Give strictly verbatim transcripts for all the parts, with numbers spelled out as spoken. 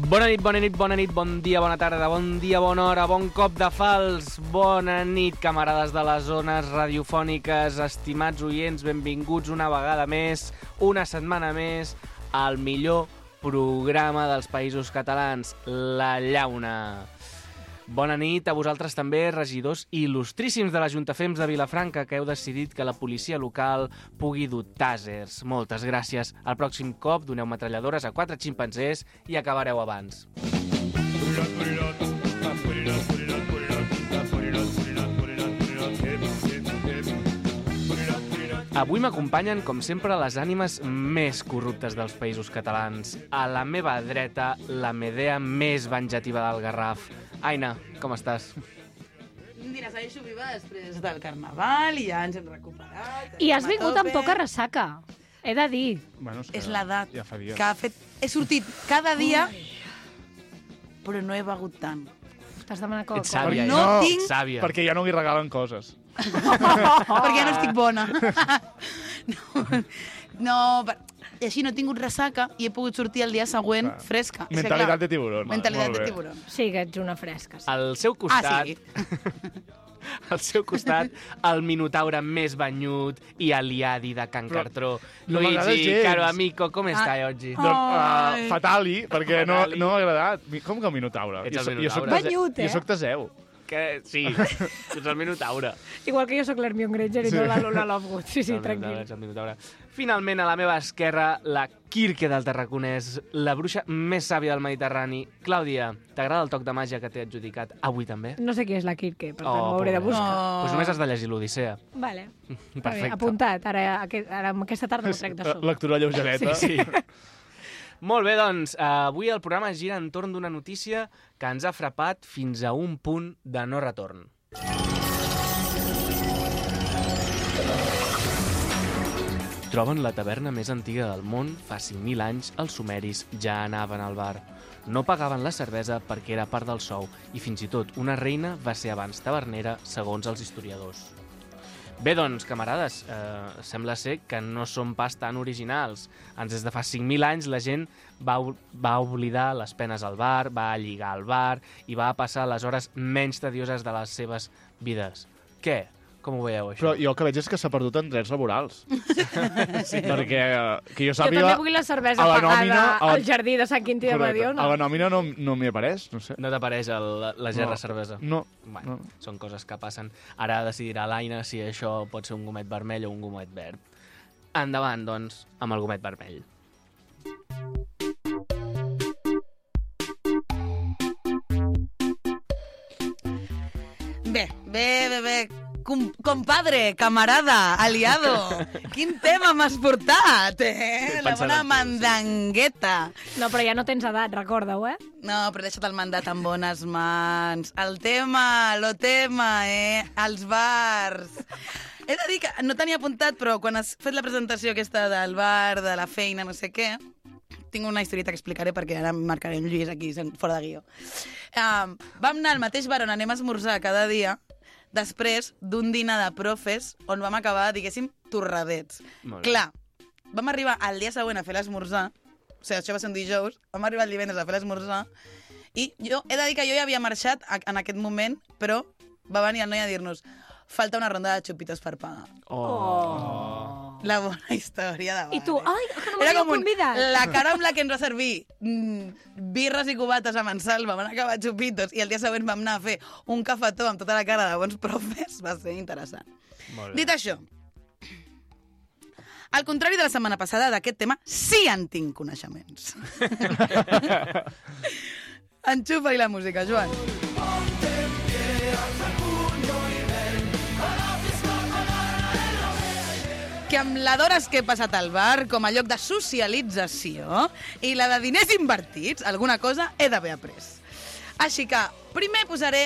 Bona nit, bona nit, bona nit, bon dia, bona tarda, bon dia, bona hora, bon cop de fals, bona nit, camarades de les zones radiofòniques, estimats oients, benvinguts una vegada més, una setmana més, al millor programa dels Països Catalans, La Llauna. Bona nit a vosaltres també, regidors il·lustríssims de l'Ajuntafems de Vilafranca, que heu decidit que la policia local pugui dur tàsers. Moltes gràcies. Al pròxim cop doneu metralladores a quatre ximpanzés i acabareu abans. Avui m'acompanyen, com sempre, les ànimes més corruptes dels Països Catalans. A la meva dreta, la Medea més venjativa del Garraf. Aina, com estàs? Mira, segueixo viva després del Carnaval i ja ens hem recuperat. I has vingut amb poca ressaca, he de dir. Bueno, és, És l'edat ja fa dies. que ha fet... He sortit cada dia, però no he begut tant. T'has demanat Coca-Cola. Ets sàvia, No eh? tinc- Ets sàvia. Perquè ja no li regalen coses. Perquè ja no estic bona. no, no, per... I així no he tingut ressaca i he pogut sortir el dia següent Clar. fresca. És que, Mentalitat clar, de tiburón. Mentalitat Molt de bé. tiburón. Sí, que ets una fresca. Sí. Al seu costat... Ah, sí? Al seu costat, el minotaure més banyut i aliadi de Can Però Cartró. no m'agrada Luigi, gens. caro amico, com estai Ah. oggi? Oh. Doncs, Ai. uh, fatali, perquè no, Fatali. no m'ha agradat. Mi- Com que el Minotaure? Ets el Jo so- jo soc Minotaure. de Ze- Banyut, eh? Jo soc de Zeu. Que... Sí, tu ets el minotaure. Igual que jo sóc l'Hermione Granger i Sí. no la Lola Lovegood. Sí, sí, El minotaure, tranquil. ets el minotaure. Finalment, a la meva esquerra, la Kirke del Tarraconès, la bruixa més sàvia del Mediterrani. Clàudia, t'agrada el toc de màgia que t'he adjudicat avui també? No sé qui és la Kirke, per tant Oh, m'ho hauré de pobra. buscar. Oh. Doncs només has de llegir l'Odissea. Vale. Està bé, Perfecte. apuntat. Ara, aquest, ara amb aquesta tarda m'ho trec de sobre. Lectura lleugereta. Sí, sí. Molt bé, doncs, uh, avui el programa gira entorn d'una notícia que ens ha frapat fins a un punt de no retorn. Troben la taverna més antiga del món. Fa cinc mil anys els sumeris ja anaven al bar. No pagaven la cervesa perquè era part del sou i fins i tot una reina va ser abans tavernera, segons els historiadors. Bé, doncs, camarades, eh, sembla ser que no som pas tan originals. Ans des de fa cinc mil anys la gent va, va oblidar les penes al bar, va lligar al bar i va passar les hores menys tedioses de les seves vides. Què? Com ho veieu, això? Però jo el que veig és que s'ha perdut en drets laborals. sí. Perquè, eh, que jo Jo sàpiga... també vull la cervesa a la pagada nòmina, a la- al jardí de Sant Quintí de Correcte. Mediona. A la nòmina no, no m'hi apareix, no sé. No t'apareix el- la, la gerra No. cervesa? No. Bueno, No. són coses que passen. Ara decidirà l'Aina si això pot ser un gomet vermell o un gomet verd. Endavant, doncs, amb el gomet vermell. Bé, bé, bé, bé. Com, compadre, camarada, aliado. Quin tema m'has portat, eh? La Pensant bona en tu, sí. mandangueta. No, però ja no tens edat, recorda-ho, eh? No, però he deixat el mandat en bones mans. El tema, lo tema, eh? Els bars. He de dir que no tenia apuntat, però quan has fet la presentació aquesta del bar, de la feina, no sé què, tinc una historieta que explicaré perquè ara em marcaré un Lluís aquí, fora de guió. Um, vam anar al mateix bar on anem a esmorzar cada dia, després d'un dinar de profes on vam acabar, diguéssim, torradets. Molt bé. Clar, vam arribar al dia següent a fer l'esmorzar, o sigui, això va ser un dijous, vam arribar el divendres a fer l'esmorzar, i jo he de dir que jo ja havia marxat a- en aquest moment, però va venir el noi a dir-nos falta una ronda de xupitos per pagar. Oh. La bona història de bar. I tu, eh? ai, que no Era m'havia com un, convidat. la cara amb la que ens va servir mm, birres i cubates amb en Salva, van acabar xupitos, i el dia següent vam anar a fer un cafetó amb tota la cara de bons profes, va ser interessant. Molt bé. Dit això, al contrari de la setmana passada, d'aquest tema sí en tinc coneixements. Enxufa-hi la música, Joan. Que amb la d'hores que he passat al bar, com a lloc de socialització, i la de diners invertits, alguna cosa he d'haver après. Així que primer posaré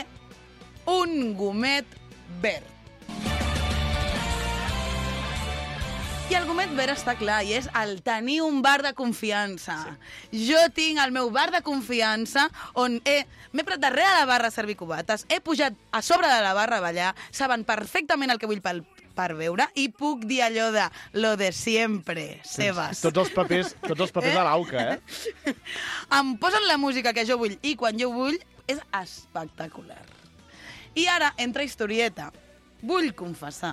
un gomet verd. I el gomet ver està clar, i és el tenir un bar de confiança. Sí. Jo tinc el meu bar de confiança on he, m'he parat darrere de la barra a servir cubates, he pujat a sobre de la barra a ballar, saben perfectament el que vull pel, per veure i puc dir allò de lo de siempre, Sebas. Tots els papers, tots els papers eh? de l'auca, eh? Em posen la música que jo vull i quan jo vull és espectacular. I ara entra historieta. Vull confessar.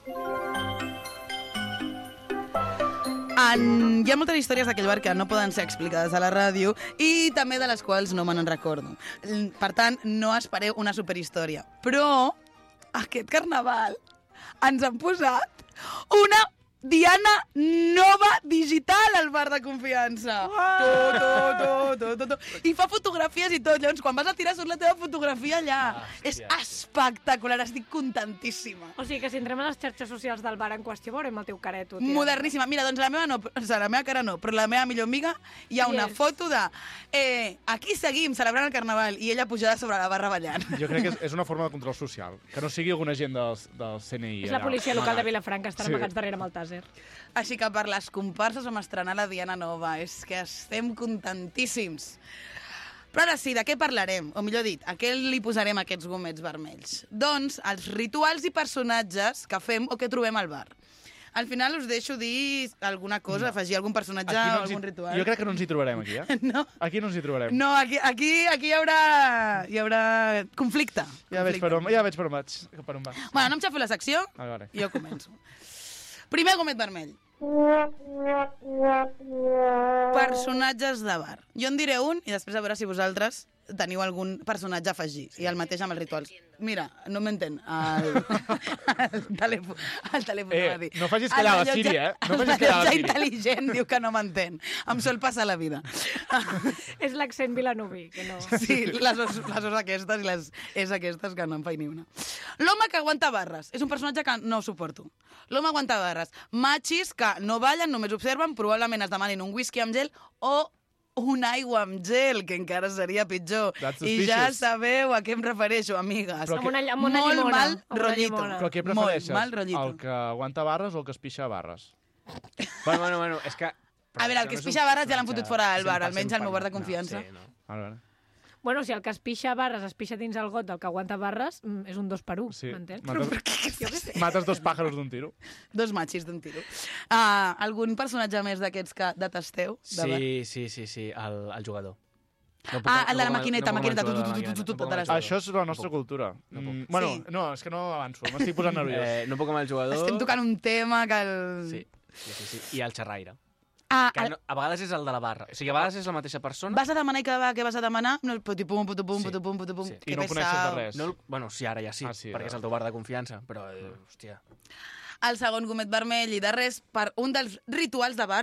En... Hi ha moltes històries d'aquell bar que no poden ser explicades a la ràdio i també de les quals no me n'en recordo. Per tant, no espereu una superhistòria. Però aquest carnaval ens han posat una Diana nova digital al bar de confiança. To, to, to, to, to, to. I fa fotografies i tot. Llavors, quan vas a tirar, surt la teva fotografia allà. Hòstia. És espectacular, estic contentíssima. O sigui que si entrem a les xarxes socials del bar en qüestió veurem el teu careto. Moderníssima. Mira, doncs la meva no, o sigui, la meva cara no, però la meva millor amiga hi ha una yes. foto de eh, aquí seguim celebrant el carnaval i ella pujada sobre la barra ballant. Jo crec que és, és una forma de control social. Que no sigui alguna gent del, del C N I. És la policia allà. Local de Vilafranca, estan sí. amagats darrere amb el tàser. Així que per les comparses vam estrenar la Diana nova. És que estem contentíssims. Però ara sí, de què parlarem? O millor dit, a què li posarem aquests gomets vermells? Doncs els rituals i personatges que fem o que trobem al bar. Al final us deixo dir alguna cosa, no. afegir algun personatge no o algun hi... ritual. Jo crec que no ens hi trobarem aquí, eh? No? Aquí no ens hi trobarem. No, aquí, aquí, aquí hi haurà, hi haurà conflicte. Ja, conflicte. Veig per on, ja veig per on vaig. Per on vas. Bueno, no em xafo la secció, a veure. jo començo. Primer gomet vermell. Personatges de bar. Jo en diré un i després a veure si vosaltres teniu algun personatge a afegir. I el mateix amb els rituals. Mira, no m'entén. El, el telèfon, el telèfon eh, no va dir. No facis callar la Siri, eh? No facis callar la Siri. El intel·ligent diu que no m'entén. Em sol passar la vida. És l'accent vilanoví, que no... Sí, les os, les os aquestes i les és aquestes que no em faig ni una. L'home que aguanta barres. És un personatge que no suporto. L'home aguanta barres. Machis que no ballen, només observen, probablement es demanin un whisky amb gel o una aigua amb gel, que encara seria pitjor. I ja sabeu a què em refereixo, amigues. Però amb una, amb una molt llimona, mal amb rollito. Però què prefereixes? Molt mal rollito. El que aguanta barres o el que es pixa barres? Bueno, bueno, bueno, és que... A veure, el que es pixa barres ja l'han fotut fora del bar, almenys al meu bar de confiança. No, sí, no. A veure. Bueno, si el que es pixa barres es pixa dins el got del que aguanta barres, és un dos per un, sí. m'entens? Mates, mates dos pájaros d'un tiro. Dos machis d'un tiro. Uh, algun personatge més d'aquests que detesteu? De sí, sí, sí, sí, el, el jugador. No puc, ah, el no de la maquineta, no maquineta, tu, tu, tu, tu, tu, tu, tota l'estona. Això és la nostra cultura. No mm, bueno, sí. no, és que no avanço, m'estic posant nerviós. Eh, no puc amb el jugador. Estem tocant un tema que el... Sí, sí, sí, sí. I el xerraire. Ah, que no, a vegades és el de la barra. O sigui, a vegades és la mateixa persona. Vas a demanar i cada vegada que vas a demanar, no, putipum, putipum, sí. putipum, putipum. Sí. I no coneixes de res. No, bueno, sí, ara ja sí, ah, sí perquè és el teu bar de confiança, però, eh, hòstia... El segon gomet vermell i de res per un dels rituals de bar.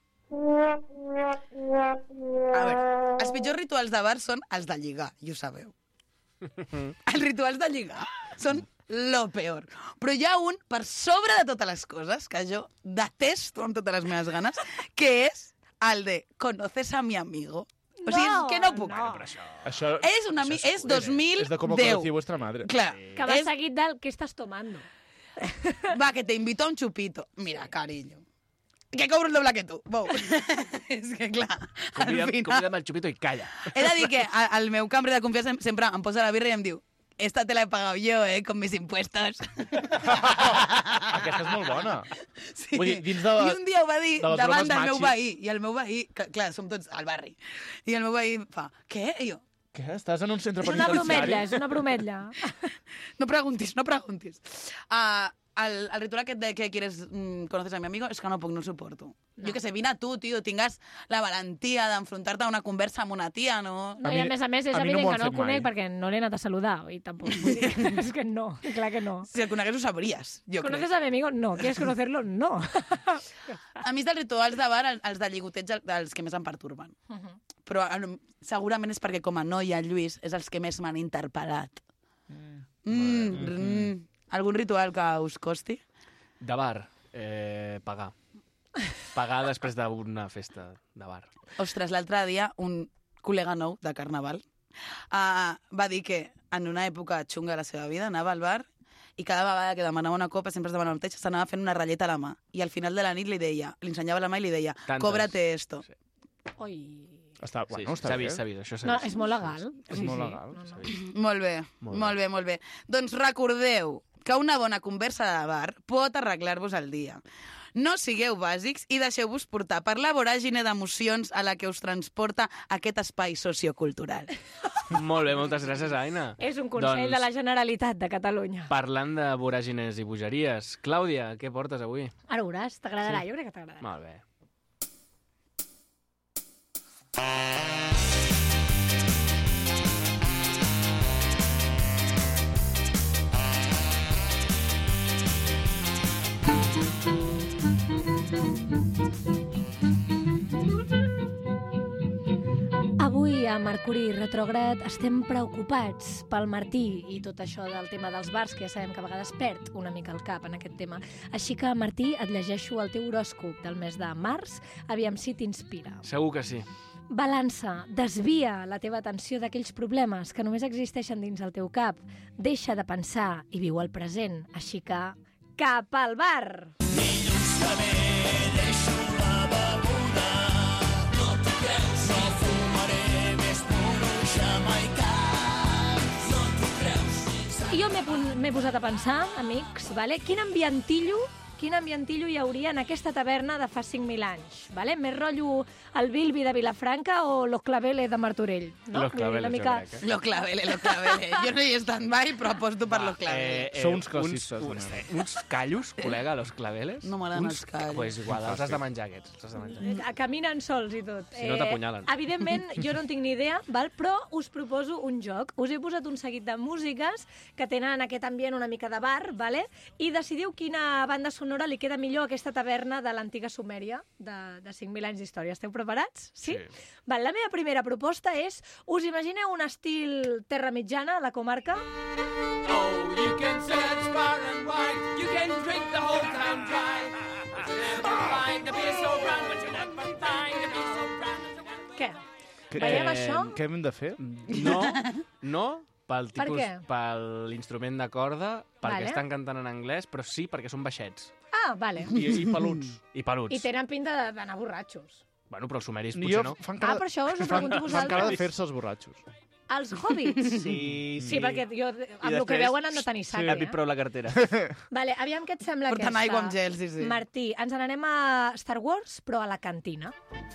A veure, els pitjors rituals de bar són els de lligar, i ho sabeu. Els rituals de lligar són lo peor. Però hi ha un, per sobre de totes les coses, que jo detesto amb totes les meves ganes, que és el de «Conoces a mi amigo». O sigui, no, és que no puc. No. Això... Això... És, una, això és dos mil deu. És de com conocí vuestra madre. Clar. Que va és... seguit del «Què estàs tomando?» Va, que te invito a un chupito. Mira, carillo. Que cobro el doble que tu. Bou. És que, clar, al final... Convida'm el xupito i calla. He de dir que el meu cambrer de confiança sempre em posa la birra i em diu «Esta te la he pagado yo, eh, con mis impuestos». Aquesta és molt bona. Sí. Vull dir, dins de la, I un dia ho va dir de davant del meu machis. veí. I el meu veí, que, clar, som tots al barri. I el meu veí fa «Què?» I jo... Què? Estàs en un centre És una penitenciari? brometlla, és una brometlla. No preguntis, no preguntis. Uh, el, el ritual aquest de que quieres mm, conoces a mi amigo és que no puc, no el suporto. No. Jo que sé, vine a tu, tio, tingues la valentia d'enfrontar-te a una conversa amb una tia, no? No, i a més a més és a evident no que no el conec mai. perquè no l'he anat a saludar i tampoc vull dir, és que no, clar que no. Si el conegués ho sabries, jo ¿Conoces crec. a mi amigo? No. ¿Quieres conocerlo? No. A mi dels rituals de bar, els de lligoteig, els que més em perturben. Uh -huh. Però segurament és perquè com a noia, Lluís, és els que més m'han interpel·lat. Mm. Mm, mm. Algun ritual que us costi? De bar, eh, pagar. Pagar després d'una festa de bar. Ostres, l'altre dia un col·lega nou de Carnaval uh, va dir que en una època xunga de la seva vida anava al bar i cada vegada que demanava una copa, sempre es demanava el mateix, s'anava fent una ratlleta a la mà. I al final de la nit li deia, li ensenyava la mà i li deia, Tantes. cóbrate esto. Sí. Oi. Està, Sí, bueno, està s'ha bé. vist, s'ha vist, això s'ha No, vist. és molt legal. És Sí, molt sí. legal. No, no. S'ha vist. Molt bé, Molt molt bé, molt bé. Doncs recordeu que una bona conversa de bar pot arreglar-vos el dia. No sigueu bàsics i deixeu-vos portar per la voràgine d'emocions a la que us transporta aquest espai sociocultural. Molt bé, moltes gràcies, Aina. És un consell Doncs, de la Generalitat de Catalunya. Parlant de voràgines i bogeries, Clàudia, què portes avui? Ara veuràs, t'agradarà, jo crec que t'agradarà. Molt bé. Avui a Mercuri Retrògrad estem preocupats pel Martí i tot això del tema dels bars, que ja sabem que a vegades perd una mica el cap en aquest tema. Així que, Martí, et llegeixo el teu horòscop del mes de març, aviam si t'inspira. Segur que sí. Balança, desvia la teva atenció d'aquells problemes que només existeixen dins el teu cap. Deixa de pensar i viu el present. Així que, cap al bar! Dilluns que ve deixo la beguda, no t'ho creus, no fumaré més puro jamaicà, no t'ho creus. I jo m'he pon- m'he posat a pensar, amics, vale? quin ambientillo quin ambientillo hi hauria en aquesta taverna de fa cinc mil anys, vale? Més rotllo el Bilbi de Vilafranca o Los Claveles de Martorell, no? Los Vull dir, Claveles, una mica... jo crec, eh? Lo clavele, lo clavele. Jo no hi he estat mai, però aposto per lo clavele. Eh, Sou uns classistes, Uns, també. uns, uns callos, col·lega, los claveles. No m'agraden Uns els callos. Pues igual, els has de menjar aquests. Els has de menjar. Eh, Caminen sols i tot. Si no, t'apunyalen. Evidentment, jo no en tinc ni idea, val? Però us proposo un joc. Us he posat un seguit de músiques que tenen aquest ambient una mica de bar, vale? I decidiu quina banda sonora li queda millor a aquesta taverna de l'antiga Sumèria, de, de cinc mil anys d'història. Esteu preparats? Sí? Sí. Val, la meva primera proposta és, us imagineu un estil terra mitjana a la comarca? Oh, you can search far and wide, you can drink the whole town dry, but you never find a beer so brown, but you never find a beer so brown. Què? Que- Veiem eh, això? Què hem de fer? No, no, pel Per tipus, què? per l'instrument de corda, perquè Vale. estan cantant en anglès, però sí perquè són baixets. Ah, vale. I, i peluts. I peluts. I tenen pinta de- d'anar borratxos. Bueno, però els sumeris Jo potser no. fan Ah, cara, per això us ho fan, pregunto a fan cara de vosaltres. fer-se els borratxos. Els hobbits? Sí, Sí, perquè jo, amb el que després- veuen han de tenir sac, He eh? vist prou la cartera. Vale, aviam què et sembla Portant aquesta. aigua amb gel, sí, sí. Martí, ens n'anem a Star Wars, però a la cantina.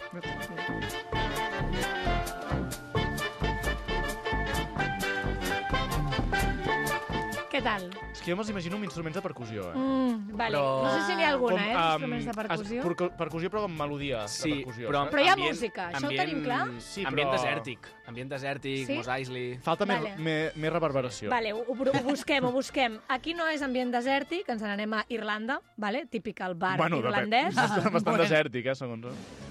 Què tal? És que jo me'ls imagino amb instruments de percussió, eh? Mm, vale. Però- No sé si n'hi ha alguna, eh? am, Instruments de percussió. es- percu- percussió, però amb melodia Sí, de percussió. però... saps? Però hi ha ambient- música, això ho ambient- tenim clar? Sí, ambient però- desèrtic. Ambient desèrtic, Sí? Mos Eisley... Falta Vale. més, més, més reverberació. Vale, ho, ho, ho busquem, ho busquem. Aquí no és ambient desèrtic, ens n'anem a Irlanda, vale? Típic al bar Bueno, depèn. irlandès. Bastant, bastant Bueno. desèrtic, eh, segons.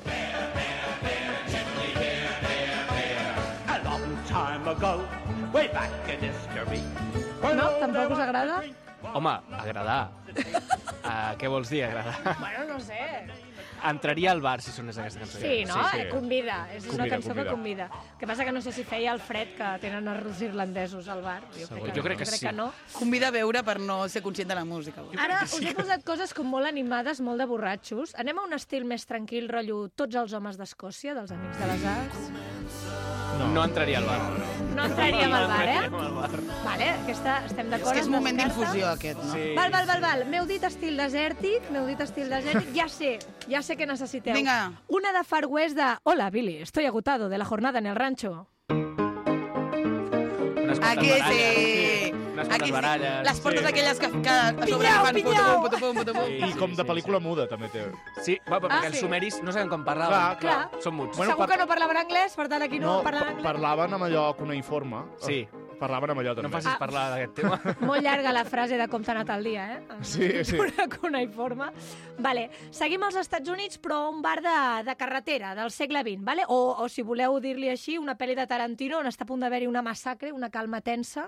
A long time ago, way back in history. No? Tampoc us agrada? Home, agradar. Uh, què vols dir, agradar? Bueno, no sé. Entraria al bar si sonés aquesta cançó. Sí, no? sí. Eh, Convida. És una Convida, cançó convida. que convida. El que passa que no sé si feia el fred que tenen els irlandesos al bar. Jo crec que, Jo crec que jo crec sí. que no. Convida a beure per no ser conscient de la música. Ara us he posat coses com molt animades, molt de borratxos. Anem a un estil més tranquil, rotllo Tots els homes d'Escòcia, dels Amics de les Arts. No, no entraria al bar. No entraríem al bar, eh? entraríem al bar. Vale, aquesta, estem És d'acord. que és es moment descarta. d'infusió, aquest, no? Sí. Val, val, val, val. M'heu dit estil desèrtic, m'heu dit estil desèrtic. Ja sé, ja sé què necessiteu. Vinga. Una de Far West de Hola, Billy, estoy agotado de la jornada en el rancho. Unes quantes Aquí baralles, sí. Unes Aquí quantes sí. baralles. Les portes sí. aquelles que, que a sobre Pinyau, fan pinyau. putupum, putupum, putupum. Sí, I com de pel·lícula muda, també té. Sí, bueno, perquè Ah, els sí. sumeris no saben com parlaven. Clar, clar. Són muts. Bueno, Segur par- que no parlaven anglès, per tant aquí no, No, parlen pa- anglès. parlaven amb allò cuneïforme. Sí. Parlaven amb allò, No també. em facis parlar d'aquest tema. Molt llarga la frase de com t'ha anat el dia, eh? Sí, sí. Una cuneïforme. Vale, seguim als Estats Units, però un bar de, de carretera, del segle vint, vale? O, o si voleu dir-li així, una pel·li de Tarantino on està a punt d'haver-hi una massacre, una calma tensa.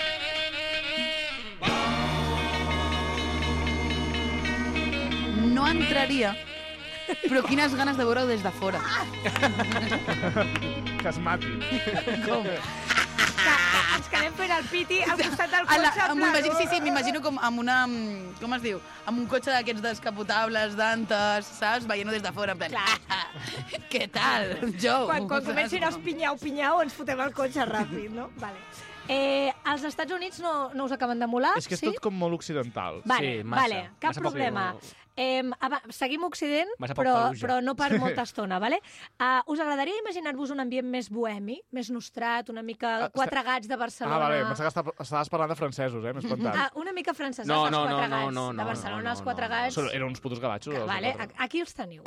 No entraria, però quines ganes de veure-ho des de fora. Que es mati. Com? Que ens quedem fent el piti al costat del A la- cotxe. en plan, m'imagino- Sí, sí, m'imagino com amb una... Com es diu? Amb un cotxe d'aquests descapotables, d'antes, saps? Veient-ho des de fora, en plan... Clar. Què tal, Joe? Quan, quan Saps? comencin els pinyau-pinyau ens fotem el cotxe ràpid, no? Vale. Eh, els Estats Units no, no us acaben de molar, És que és sí? tot com molt occidental. Vale, Sí, massa. vale, cap Massa poc problema. viu. Eh, ava- seguim Occident, Massa poc però, Fallujah. però no per molta estona, vale? Uh, us agradaria imaginar-vos un ambient més bohemi, més nostrat, una mica Ah, quatre gats de Ah, Barcelona... vale, pensava que esta- estaves parlant de francesos, eh? M'he espantat. Ah, una mica francesa, No, els no, quatre no, no, gats. no, de no, Barcelona, no, els no, quatre no. gats... Són- Eren uns putos gavatxos. els Vale, quatre. a- aquí els teniu.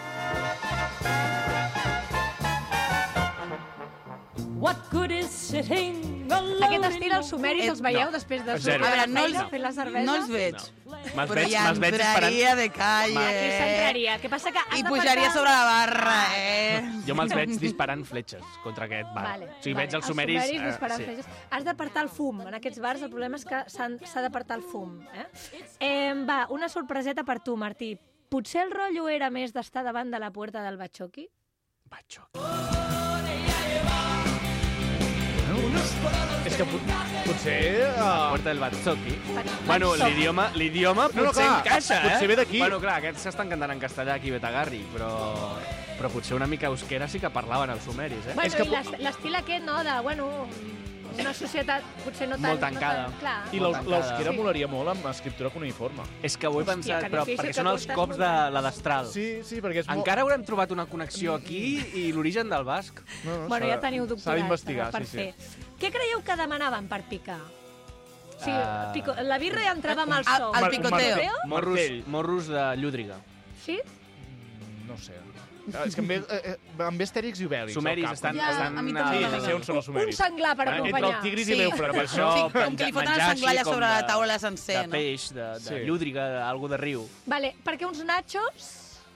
What good is sitting alone Aquest estil als sumeris Eh, els veieu no. després de Zero. sortir A de veure, la no feina, els, fent la cervesa? no els veig. Me'ls Però veig, ja me'ls veig disparant... entraria de calle. Aquí s'entraria. Què passa que has I de pujaria passar- sobre la barra, eh? Jo me'ls veig disparant fletxes contra aquest bar. Vale, o sigui, vale. veig els sumeris... Els sumeris disparant sí. fletxes. Has d'apartar el fum. En aquests bars el problema és que s'han- s'ha d'apartar el fum. Eh? Eh, va, una sorpreseta per tu, Martí. Potser el rotllo era més d'estar davant de la puerta del Batxoqui? Batxo. És que pot, potser... Uh... Puerta del Batzoki. Bat- Bueno, Batzoki. l'idioma l'idioma No, no, potser clar, encaixa, eh? potser ve d'aquí. Bueno, clar, aquests s'estan cantant en castellà aquí, Betagarri, però... Però potser una mica euskera sí que parlaven els sumeris, eh? Bueno, És que i l'est- l'estil aquest, no?, de, bueno, una societat potser no tan... Molt tancada. No tan, clar. I Molt l'eus- tancada. l'euskera Sí. molaria molt amb escriptura cuneiforme. És que ho he Hòstia, pensat, que però difícil perquè que són tu els estàs cops de muntant. la destral. Sí, sí, perquè és molt... Encara haurem trobat una connexió aquí i l'origen del basc. No, no, Bueno, s'ha- ja teniu doctorat. S'ha d'investigar, per sí, fer. sí. Què creieu que demanaven per picar? O sigui, Ah. pico, la birra ja entrava amb el Al- sou. al Mar- picoteo. mar- Morros, Martell. morros de llúdriga. Sí? No sé. Ah, És que em ve, eh, eh, em ve Astèrix i Obèlix. Sumeris al cap. estan... Ja, estan a mi eh, també Sí, m'agrada. ja sé on són els Un sumeris. senglar per Ah, entre acompanyar. el tigris Sí. i l'eufrat. Per això, Sí, com que li foten el menjar senglar allà així com sobre la de- taula sencer, de no? peix, de, de Sí. llúdriga, d'algú de riu. Vale, perquè uns nachos...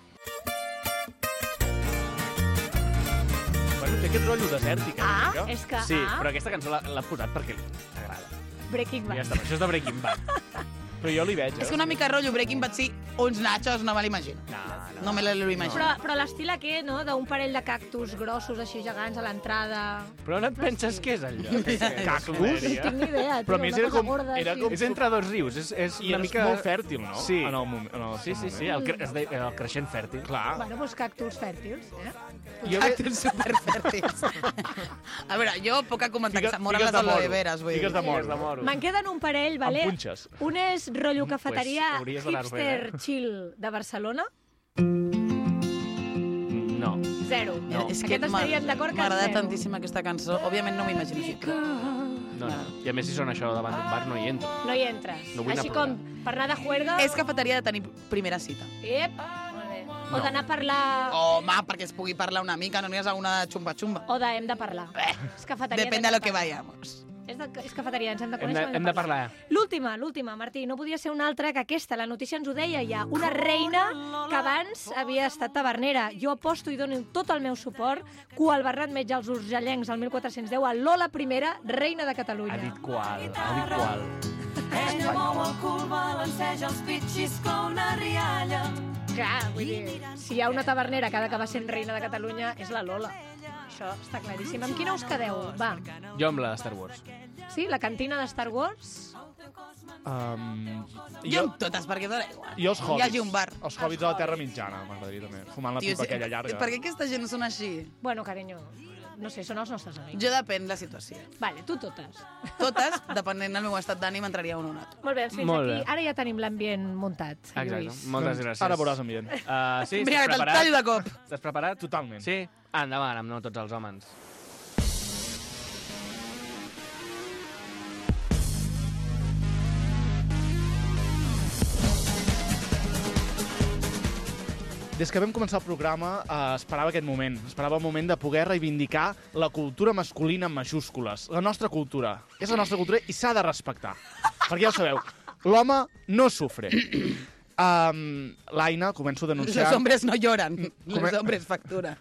Bueno, té aquest rotllo desèrtic, eh? Ah, una mica. és que... Sí, ah, però aquesta cançó l'ha l'ha posat perquè t'agrada. Breaking Ja Bad. està, això és de Breaking Bad. Però jo li veig, eh? És que una mica rotllo Breaking Bad, sí, uns nachos no me l'imagino. No, no. No me l'imagino. Però, però l'estil aquest, no?, d'un parell de cactus grossos així gegants a l'entrada... Però on et penses que és el lloc? Cactus? No tinc ni idea, tio, Però a més una era cosa com- gorda era així. com- És entre dos rius, és, és I una és mica... molt fèrtil, no? Sí. En el, moment, en el Sí, sí, sí, el, cre es deia, el creixent fèrtil. Clar. Bueno, doncs cactus fèrtils, eh? Jo ve... Cactus superfèrtils. A veure, jo poc a comentar, que Figa- s'amoren figues les de moro. aloe veres, vull dir. Figues de moro. Figues de moro. Me'n queden un parell, vale? Amb punxes. Un és rotllo cafeteria Pues hauries d'anar-ho fent, hipster eh? chill de Barcelona. No. Zero. No. És que Aquest estaríem d'acord que m'agrada zero. tantíssim aquesta cançó. Òbviament no m'imagino així. No, no. I a més, si sona això davant d'un bar, no hi entro. No hi entres. No vull anar Així a com per anar de juerga... És cafeteria de tenir primera cita. Ep. Molt bé. O d'anar a parlar... Home, perquè es pugui parlar una mica, no n'hi ha una de xumba-xumba. O de hem de parlar. És cafeteria. Depèn de lo que vayamos. És, de, és cafeteria, ens hem de Hem conèixer. de, hem de parlar. L'última, l'última, Martí, no podia ser una altra que aquesta. La notícia ens ho deia ja. Una reina que abans havia estat tavernera. Jo aposto i dono tot el meu suport que el Bernat Metge als urgellencs el mil quatre-cents deu a Lola I, reina de Catalunya. Ha dit qual, ha dit qual. Ella mou el cul, balanceja els pitxis com una rialla. Clar, vull dir, si hi ha una tavernera cada que va sent reina de Catalunya és la Lola. Això està claríssim. Amb quina us quedeu? Va. Jo amb la de Star Wars. Sí, la cantina de Star Wars? Um, Jo jo, amb totes, perquè dona igual. jo els Hi hobbits. hagi un bar. Els hobbits de la Terra Mitjana, m'agradaria també. Fumant la Tio, pipa sí, aquella llarga. Per què aquesta gent no són així? Bueno, carinyo, no sé, són els nostres amics. Jo depèn la situació. Vale, tu totes. Totes, depenent del meu estat d'ànim, entraria un o un altre. Molt bé, fins Molt aquí. bé. Ara ja tenim l'ambient muntat, Exacte. Lluís. Moltes gràcies. Ara veuràs ambient. Uh, sí, Mira, estàs que te'l preparat? tallo de cop. Estàs preparat? Totalment. Sí? Ah, endavant, amb no tots els homes. Des que vam començar el programa eh, esperava aquest moment. Esperava el moment de poder reivindicar la cultura masculina en majúscules. La nostra cultura. És la nostra cultura i s'ha de respectar. Perquè ja ho sabeu, l'home no sufre. Um, L'Aina, començo denunciant... Los hombres no lloran, Come- los hombres facturan.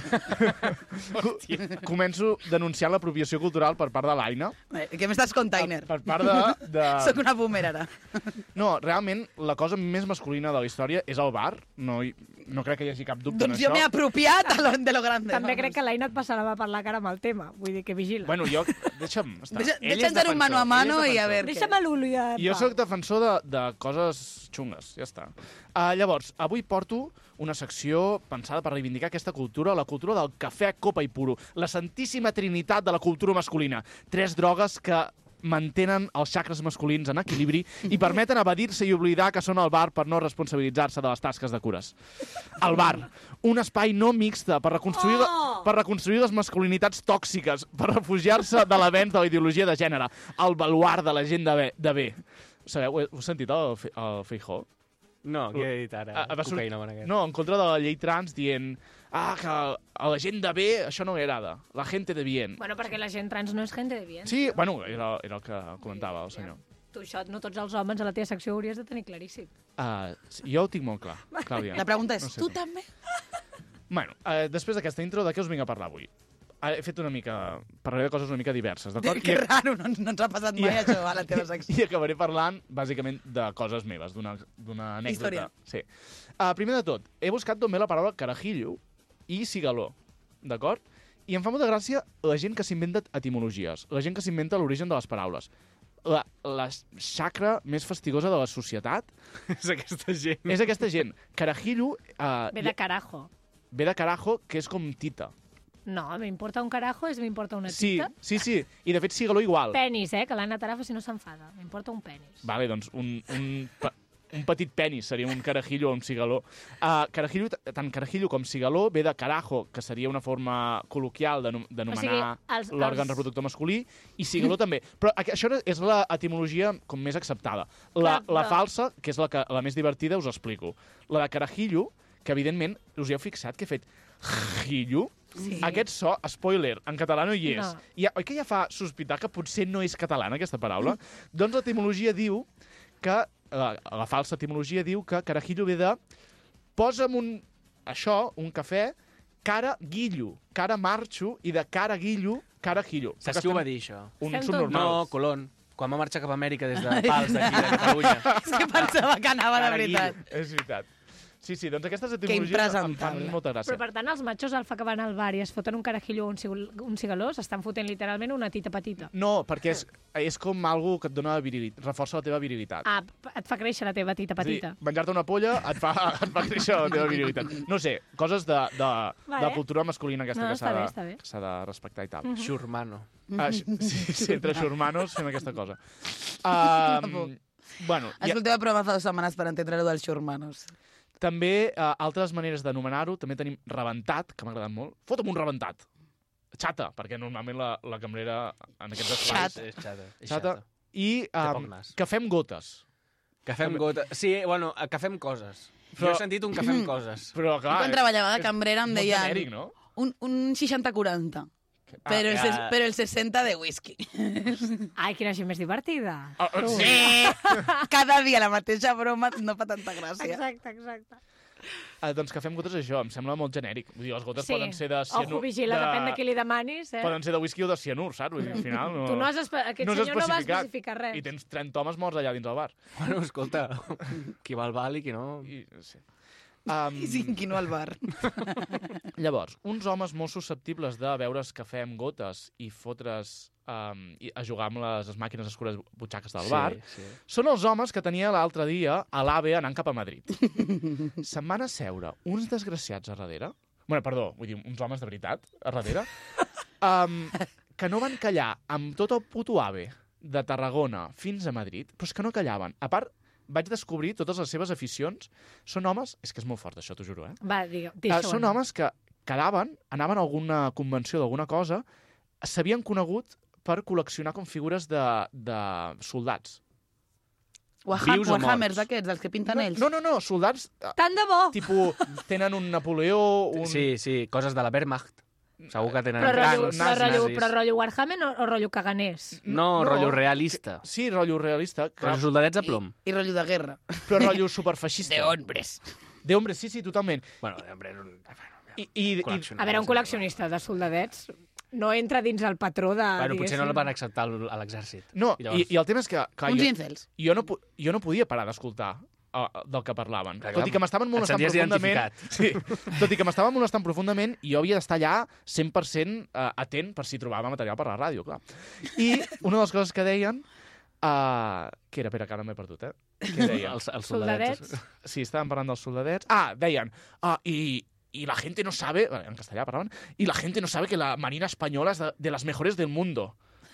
Començo denunciant l'apropiació cultural per part de l'Aina. Eh, Què m'estàs container? Per part de... de... Soc una boomer, ara. No, realment, la cosa més masculina de la història és el bar. No, hi- no crec que hi hagi cap dubte Doncs en jo això. m'he apropiat a lo, de lo grande. També vamos. crec que l'Aina et passarà per la cara amb el tema. Vull dir que vigila. Bueno, jo... Deixa'm estar. Deixa, Ell és deixa'ns anar un mano a defensor, mano ell és i a defensor. veure què. Deixa'm l'oliar. Jo sóc defensor de, de coses xungues, ja està. Uh, llavors, avui porto una secció pensada per reivindicar aquesta cultura, la cultura del cafè, copa i puro, la santíssima trinitat de la cultura masculina. Tres drogues que mantenen els xacres masculins en equilibri i permeten evadir-se i oblidar que són al bar per no responsabilitzar-se de les tasques de cures. El bar, un espai no mixte per reconstruir, Oh! per reconstruir les masculinitats tòxiques, per refugiar-se de l'avenç de la ideologia de gènere, el baluart de la gent de bé. De bé. Sabeu, heu sentit el, Fe- el Feijó? No, què he dit ara? Ah, va sor- Cocaïna, bon aquest. No, en contra de la llei trans, dient ah, que a la gent de bé això no li agrada, la gente de bien. Bueno, perquè la gent trans no és gente de bien. Sí, bueno, era, era el que comentava el senyor. Tu això, no tots els homes a la teva secció hauries de tenir claríssim. Uh, jo ho tinc molt clar, Clàudia. La pregunta és, No sé tu tu. també? Bueno, uh, després d'aquesta intro, de què us vinc a parlar avui? Uh, he fet una mica... Parlaré de coses una mica diverses, d'acord? Que raro, no, no ens ha passat mai I- això a la teva secció. I acabaré parlant, bàsicament, de coses meves, d'una d'una anècdota. Història. Sí. Uh, primer de tot, he buscat d'on ve la paraula carajillo i cigaló, d'acord? I em fa molta gràcia la gent que s'inventa etimologies, la gent que s'inventa l'origen de les paraules. La, la xacra més fastigosa de la societat És aquesta gent. és aquesta gent. Carajillo uh, Ve de carajo. ve de carajo, que és com tita. No, m'importa un carajo és m'importa una Sí, tita. sí, sí. I de fet cigaló igual. Penis, eh? Que l'Anna Tarafa si no s'enfada. M'importa un penis. Vale, doncs un, un, pe- un petit penis seria un carajillo o un cigaló. Uh, carajillo, t- tant carajillo com cigaló ve de carajo, que seria una forma col·loquial d'ano- d'anomenar O sigui, els- l'òrgan els- reproductor masculí, i cigaló també. Però aqu- això és la etimologia com més acceptada. La, Clar, la però- falsa, que és la, que, la més divertida, us explico. La de carajillo, que evidentment, us hi heu fixat que he fet jillo? Sí. Aquest so, spoiler, en català no hi és. No. I, oi que ja fa sospitar que potser no és catalana, aquesta paraula? Doncs l'etimologia diu que, la, la falsa etimologia diu que carajillo ve de posa'm un, això, un cafè, cara guillo, cara marxo, i de cara guillo, cara guillo. Saps qui ho va dir, això? Un Estem tots subnormal. No, Colón. Quan va marxar cap a Amèrica des de Pals, d'aquí, de Catalunya. És que pensava que anava de Cara veritat. És veritat. Sí, sí, doncs aquestes Que etimologies em fan impresentable. molta gràcia. Però, per tant, els matxos alfa que van al bar i es foten un carajillo o un, cigol, un cigaló s'estan fotent literalment una tita petita. No, perquè és, és com algo que et dona virilitat, reforça la teva virilitat. Ah, p- et fa créixer la teva tita petita. És a dir, menjar-te una polla et fa, et fa créixer la teva virilitat. No sé, coses de, de, Vale. de cultura masculina aquesta No, que està s'ha bé, de, està bé. que s'ha de respectar i tal. Xurmano. Ah, sí, sí, entre xurmanos fem aquesta cosa. Um, bueno, i, Escolteu el programa fa dues setmanes per entendre-ho dels xurmanos. també uh, altres maneres d'anomenar-ho, també tenim rebentat, que m'ha agradat molt. Fota'm un rebentat. Xata, perquè normalment la, la cambrera en aquests espais... Xata. És xata. És Xata. xata. I Té poc um, nas. que fem gotes. Que fem gota... Sí, bueno, que fem coses. Però- Jo he sentit un que fem coses. Però, clar... Quan treballava de és cambrera em molt deien genèric, no? un, un seixanta quaranta. Ah, Però, el, ja. ses- però el seixanta de whisky. Ai, quina gent més divertida. Ah, Tu. sí. Cada dia la mateixa broma no fa tanta gràcia. Exacte, exacte. Ah, doncs que fem gotes això, em sembla molt genèric. Vull dir, les gotes Sí. poden ser de cianur... Ojo, vigila, depèn de qui li demanis, eh? Poden ser de whisky o de cianur, saps? Vull dir, al final no... Tu no has espe... Aquest no s'ha senyor no va especificat. especificar res. I tens trenta homes morts allà dins del bar. Bueno, escolta, qui va al bal i qui no... I, sí. Um, I sí, qui no al bar. Llavors, uns homes molt susceptibles de veure's que fem gotes i fotre's um, i a jugar amb les, les màquines escures butxaques del bar, Sí, sí. són els homes que tenia l'altre dia a l'AVE anant cap a Madrid. Se'n van asseure uns desgraciats a darrere, bueno, perdó, vull dir, uns homes de veritat a darrere, um, que no van callar amb tot el puto AVE de Tarragona fins a Madrid, però és que no callaven. A part, vaig descobrir totes les seves aficions. Són homes... És que és molt fort, això, t'ho juro, eh? Va, digue, Uh, deixa-ho són anar. homes que quedaven, anaven a alguna convenció d'alguna cosa, s'havien conegut per col·leccionar com figures de, de soldats. Warham, Vius o Warhammers morts? aquests, els que pinten ells. No, no, no, soldats... eh, Tant de bo! Tipus, tenen un Napoleó, un... Sí, sí, coses de la Wehrmacht. Segur que tenen Però rotllo, tancs, però rotllo, nazis. però rotllo Warhammer o, o rotllo caganers? No, rotllo realista. Sí, rotllo realista. Que... Rotllo soldadets a plom. I rotllo de guerra. Però rotllo superfeixista. De hombres. De hombres, sí, sí, totalment. Bueno, hombre, és un... I, i, i, A veure, un col·leccionista de soldadets no entra dins el patró de... Bueno, potser no el diguéssim. van acceptar al- a l'exèrcit. no, I llavors- i, i el tema és que... que Uns jo, incels. jo, no, pu- jo no podia parar d'escoltar uh, del que parlaven. Clar, Tot i que m'estaven et molestant senties profundament... Sí, tot i que m'estaven molestant profundament, jo havia d'estar allà cent per cent uh, atent per si trobava material per la ràdio, clar. I una de les coses que deien... Uh, què era? Espera, que ara m'he perdut, eh? Què deien? Els, els Soldadets. soldadets. Sí, estaven parlant dels soldadets. Ah, deien... Uh, i, y la gente no sabe... En castellà parlaven. Y la gente no sabe que la Marina Española es de, de las mejores del mundo.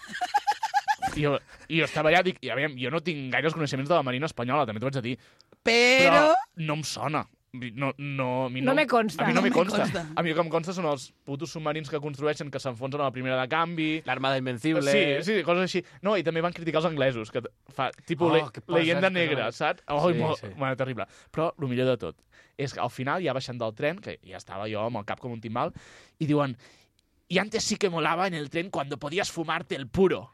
I jo, i jo estava allà, dic, i a veure, jo no tinc gaires coneixements de la Marina Espanyola, també t'ho haig de dir. Però... Però no em sona. No, no, a mi no, No me consta. A mi no, No me me consta. consta. A mi el que em consta són els putos submarins que construeixen que s'enfonsen a la primera de canvi. L'Armada Invencible. Sí, sí, coses així. No, i també van criticar els anglesos, que fa tipus Oh, le que poses leyenda que negra, no. saps? Oh, Sí, sí, molt, sí. sí. Bueno, terrible. Però el millor de tot és que al final, ja baixant del tren, que ja estava jo amb el cap com un timbal, i diuen, y antes sí que molaba en el tren cuando podías fumarte el puro.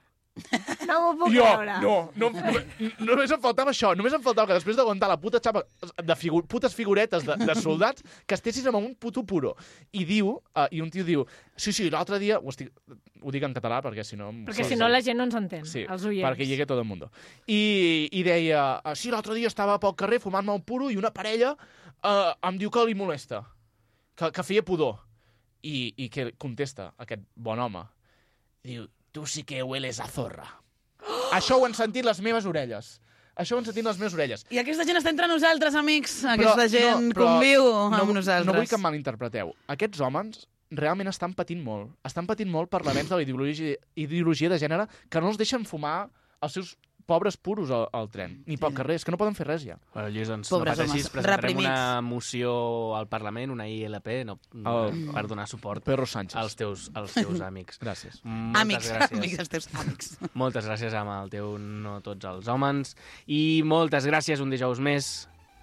No m'ho puc Jo, creure. no, no, no, només em faltava això, només em faltava que després d'aguantar la puta xapa de figu putes figuretes de, de soldats, que estessis amb un puto puro. I diu, uh, i un tio diu, sí, sí, l'altre dia, ho, estic, ho dic en català perquè si no... Perquè si no la gent no ens entén, Sí, els oients. perquè llegue tot el mundo. I, i deia, ah, sí, l'altre dia estava pel carrer fumant-me un puro i una parella uh, em diu que li molesta, que, que feia pudor. I, I què contesta aquest bon home? Diu, tu sí que hueles a zorra. Això ho han sentit les meves orelles. Això ho han sentit les meves orelles. I aquesta gent està entre nosaltres, amics. Aquesta gent no, però conviu no, amb nosaltres. No vull que em malinterpreteu. Aquests homes realment estan patint molt. Estan patint molt per l'avenç de la ideologia, ideologia de gènere que no els deixen fumar els seus pobres puros al, al tren, ni pel carrer. És que no poden fer res ja. Bueno, Lluís, doncs Pobres no pateixis, homes, presentarem reprimits. una moció al Parlament, una I L P, no, Oh. per donar suport Pedro Sánchez. als teus, als teus amics. Gràcies. Moltes Amics, gràcies. amics dels teus amics. Moltes gràcies amb el teu No tots els homes. I moltes gràcies un dijous més,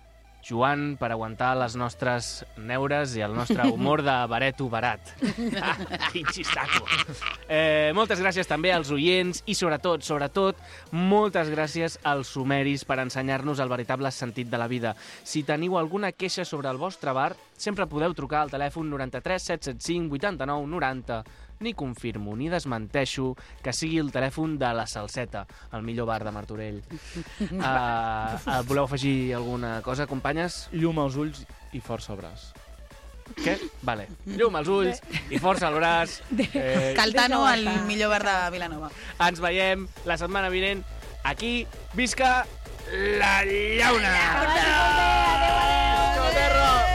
Joan, per aguantar les nostres neures i el nostre humor de bareto barat. Quin xistaco. Eh, moltes gràcies també als oients i, sobretot, sobretot, moltes gràcies als sumeris per ensenyar-nos el veritable sentit de la vida. Si teniu alguna queixa sobre el vostre bar, sempre podeu trucar al telèfon noranta-tres set set cinc vuitanta-nou noranta. Ni confirmo ni desmenteixo que sigui el telèfon de la Salseta, el millor bar de Martorell. Uh, uh, voleu afegir alguna cosa, companyes? Llum als ulls i força al braç. Què? Vale. Llum als ulls i força al braç. Eh, Caltano, Deixa-ho el estar. millor bar de Vilanova. ens veiem la setmana vinent aquí. Visca la llauna! Adéu, adéu.